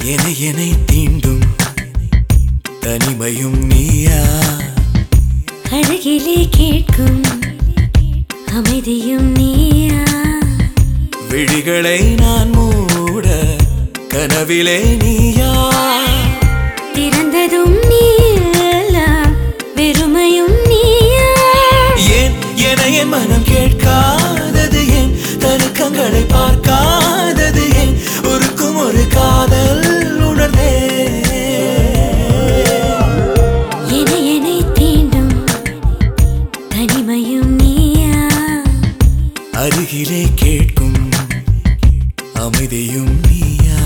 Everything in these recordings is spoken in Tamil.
என்னை தீண்டும் தனிமையும் நீயா அழகிலே கேட்கும் அமைதியும் நீயா விழிகளை நான் மூட கனவிலே நீயா திறந்ததும் நீயா வெறுமையும் நீயா ஏன் என் மனம் கேட்காதது ஏன் தருக்கங்களை பார்க்காதது ஏன் ஒருக்கும் ஒரு காதல் உணர்ந்தே என்னை தீண்டும் தனிமையும் நீயா அருகிலே கேட்கும் அமைதியும் நீயா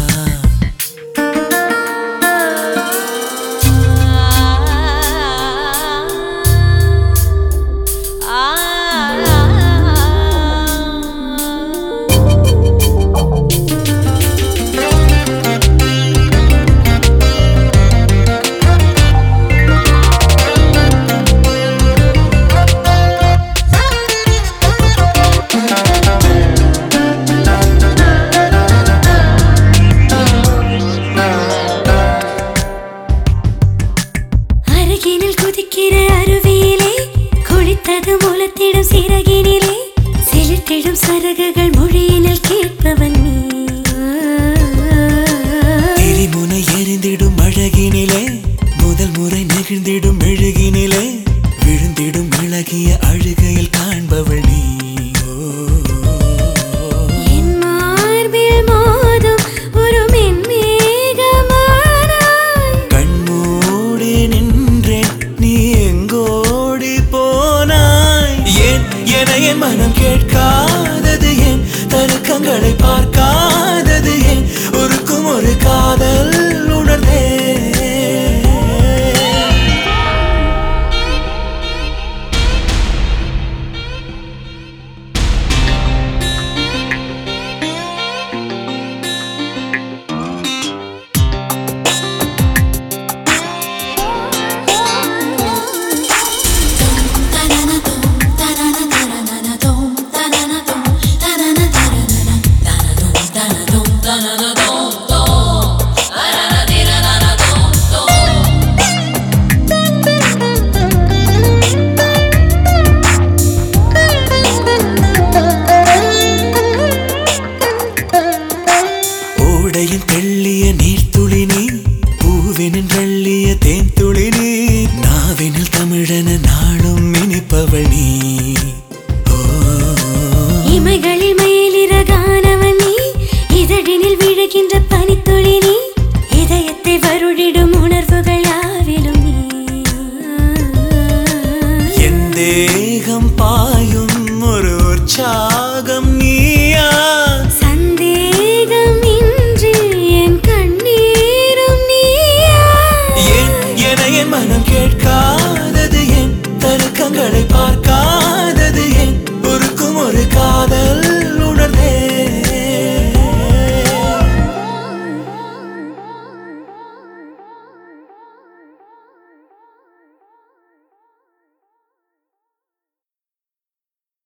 குதிக்கிற அருவியிலே குளித்தது மூலத்திடும் சிறகினிலே செலுத்திடும் சரகுகள் மொழியினில் கேட்பவன் நீ திரிமுனை எரிந்திடும் அழகினிலே முதல் முறை நெகிழ்ந்திடும் மெழுகினிலே விழுந்திடும் இளகிய அழுகையில் காண்பவள் நீ என் மார்பில் மோதும் ஒரு மென்மேகமானாய் கண்மூடி நின்றேன் நீ எங்கோடி போனாய் ஏன் என் மனம் கேட்காதது ஏன் தருக்கங்களை பார்க்காதது ஏன் ஒருக்கும் ஒரு காதல் உணர்ந்தே தெள்ளிய நீர்த்துளி நீ பூவினின் வெள்ளிய தேன் துளி நீ நாவினில் தமிழன நாளும் இனிப்பவள் நீ